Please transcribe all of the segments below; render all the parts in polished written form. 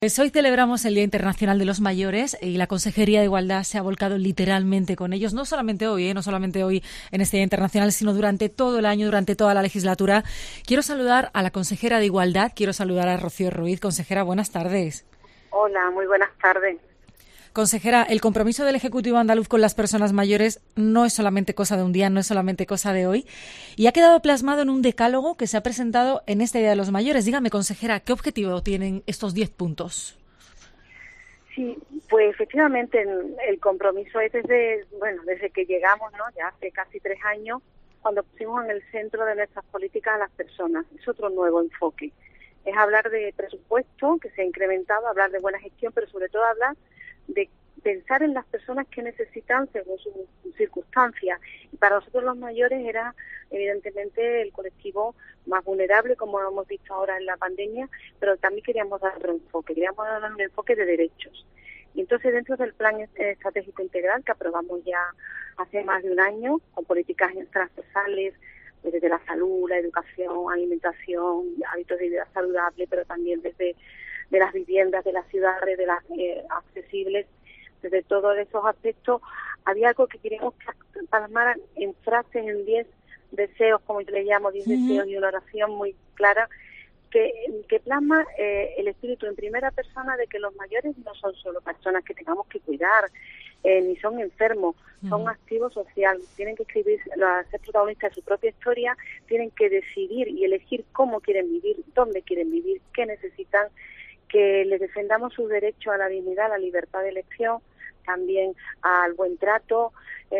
Pues hoy celebramos el Día Internacional de los Mayores y la Consejería de Igualdad se ha volcado literalmente con ellos, no solamente hoy, no solamente hoy en este Día Internacional, sino durante todo el año, durante toda la legislatura. Quiero saludar a la consejera de Igualdad, quiero saludar a Rocío Ruiz. Consejera, buenas tardes. Hola, muy buenas tardes. Consejera, el compromiso del Ejecutivo andaluz con las personas mayores no es solamente cosa de un día, no es solamente cosa de hoy, y ha quedado plasmado en un decálogo que se ha presentado en este Día de los Mayores. Dígame, consejera, ¿qué objetivo tienen estos 10 puntos? Sí, pues efectivamente el compromiso es desde que llegamos, ¿no? Ya hace casi 3 años, cuando pusimos en el centro de nuestras políticas a las personas. Es otro nuevo enfoque. Es hablar de presupuesto, que se ha incrementado, hablar de buena gestión, pero sobre todo hablar de pensar en las personas que necesitan según sus circunstancias. Y para nosotros los mayores era evidentemente el colectivo más vulnerable, como lo hemos visto ahora en la pandemia, pero también queríamos dar otro enfoque, queríamos dar un enfoque de derechos. Y entonces dentro del plan estratégico integral que aprobamos ya hace más de un año, con políticas transversales, desde la salud, la educación, alimentación, hábitos de vida saludable, pero también desde de las viviendas, de las ciudades, de las accesibles, desde todos esos aspectos, había algo que queríamos plasmar en frases, en 10 deseos, como yo le llamo, 10 deseos y una oración muy clara, que plasma el espíritu en primera persona de que los mayores no son solo personas que tengamos que cuidar, ni son enfermos, son activos sociales, tienen que escribir, ser protagonistas de su propia historia, tienen que decidir y elegir cómo quieren vivir, dónde quieren vivir, qué necesitan, que les defendamos su derecho a la dignidad, a la libertad de elección, también al buen trato,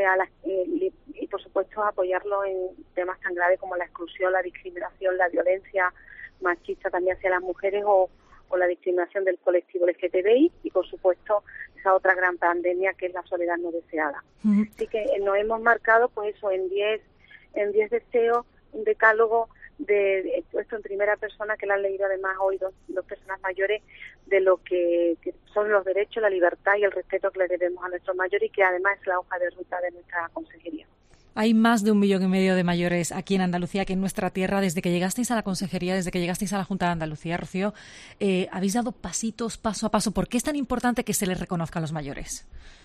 y por supuesto apoyarlo en temas tan graves como la exclusión, la discriminación, la violencia machista también hacia las mujeres o la discriminación del colectivo LGTBI y por supuesto esa otra gran pandemia que es la soledad no deseada. Así que nos hemos marcado pues eso en 10 deseos, un decálogo puesto en primera persona que lo han leído además hoy dos personas mayores de lo que son los derechos, la libertad y el respeto que le debemos a nuestros mayores y que además es la hoja de ruta de nuestra consejería. Hay más de 1,5 millones de mayores aquí en Andalucía, que en nuestra tierra. Desde que llegasteis a la consejería, desde que llegasteis a la Junta de Andalucía, Rocío, habéis dado pasitos paso a paso. ¿Por qué es tan importante que se les reconozca a los mayores?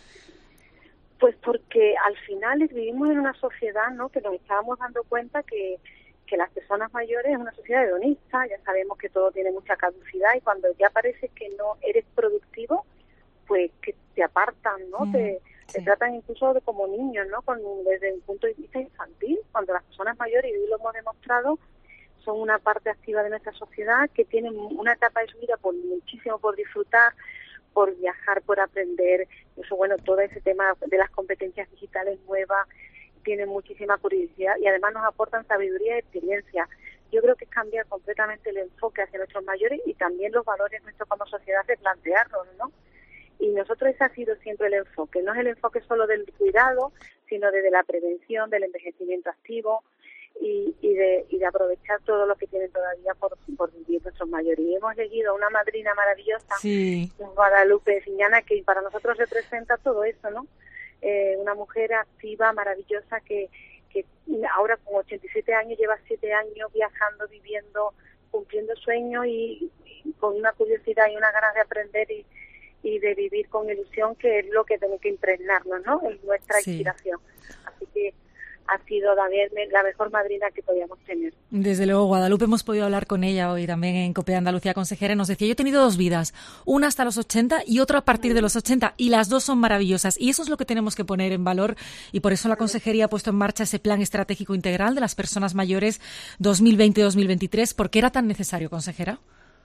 Pues porque al final vivimos en una sociedad, ¿no?, que nos estábamos dando cuenta que las personas mayores es una sociedad hedonista, ya sabemos que todo tiene mucha caducidad y cuando ya parece que no eres productivo, pues que te apartan, ¿no? Te tratan incluso como niños, ¿no? Desde un punto de vista infantil, cuando las personas mayores, y hoy lo hemos demostrado, son una parte activa de nuestra sociedad, que tienen una etapa de su vida muchísimo por disfrutar, por viajar, por aprender, eso bueno, todo ese tema de las competencias digitales nuevas, tienen muchísima curiosidad y además nos aportan sabiduría y experiencia. Yo creo que es cambiar completamente el enfoque hacia nuestros mayores y también los valores nuestros como sociedad de plantearlos, ¿no? Y nosotros ese ha sido siempre el enfoque. No es el enfoque solo del cuidado, sino desde la prevención, del envejecimiento activo y de aprovechar todo lo que tienen todavía por vivir nuestros mayores. Y hemos elegido una madrina maravillosa, Guadalupe Fiñana, que para nosotros representa todo eso, ¿no? Una mujer activa, maravillosa, que ahora con 87 años lleva 7 años viajando, viviendo, cumpliendo sueños y con una curiosidad y una ganas de aprender y de vivir con ilusión, que es lo que tenemos que impregnarnos, ¿no?, en nuestra inspiración. Así que ha sido también la mejor madrina que podíamos tener. Desde luego, Guadalupe, hemos podido hablar con ella hoy también en COPE de Andalucía, consejera, y nos decía, yo he tenido 2 vidas, una hasta los 80 y otra a partir de los 80, y las 2 son maravillosas, y eso es lo que tenemos que poner en valor, y por eso la consejería ha puesto en marcha ese plan estratégico integral de las personas mayores 2020-2023. ¿Por qué era tan necesario, consejera?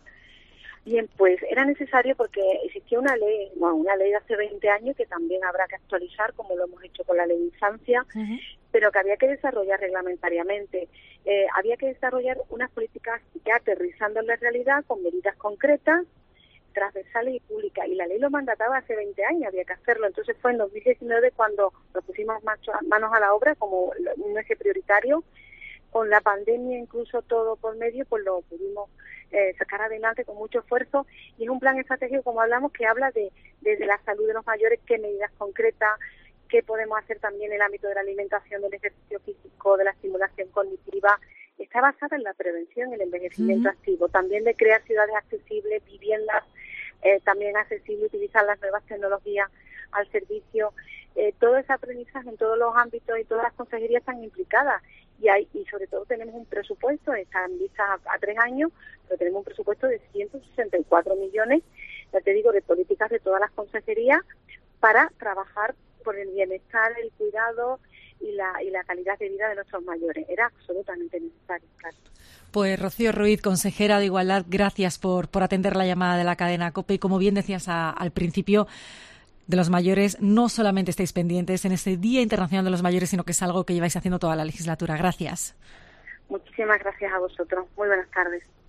Bien, pues era necesario porque existía una ley de hace 20 años que también habrá que actualizar, como lo hemos hecho con la ley de infancia, pero que había que desarrollar reglamentariamente. Había que desarrollar unas políticas ya aterrizando en la realidad con medidas concretas, transversales y públicas. Y la ley lo mandataba hace 20 años, había que hacerlo. Entonces fue en 2019 cuando nos pusimos manos a la obra como un eje prioritario. Con la pandemia, incluso todo por medio, pues lo pudimos sacar adelante con mucho esfuerzo. Y es un plan estratégico, como hablamos, que habla desde la salud de los mayores, qué medidas concretas, qué podemos hacer también en el ámbito de la alimentación, del ejercicio físico, de la estimulación cognitiva. Está basada en la prevención y el envejecimiento activo, también de crear ciudades accesibles, viviendas también accesible, utilizar las nuevas tecnologías al servicio. Todo ese aprendizaje en todos los ámbitos y todas las consejerías están implicadas. Y sobre todo tenemos un presupuesto, están vistas a 3 años, pero tenemos un presupuesto de 164 millones, ya te digo, de políticas de todas las consejerías para trabajar por el bienestar, el cuidado y la calidad de vida de nuestros mayores. Era absolutamente necesario, claro. Pues Rocío Ruiz, consejera de Igualdad, gracias por atender la llamada de la cadena COPE. Y como bien decías al principio, de los mayores, no solamente estáis pendientes en este Día Internacional de los Mayores, sino que es algo que lleváis haciendo toda la legislatura. Gracias. Muchísimas gracias a vosotros. Muy buenas tardes.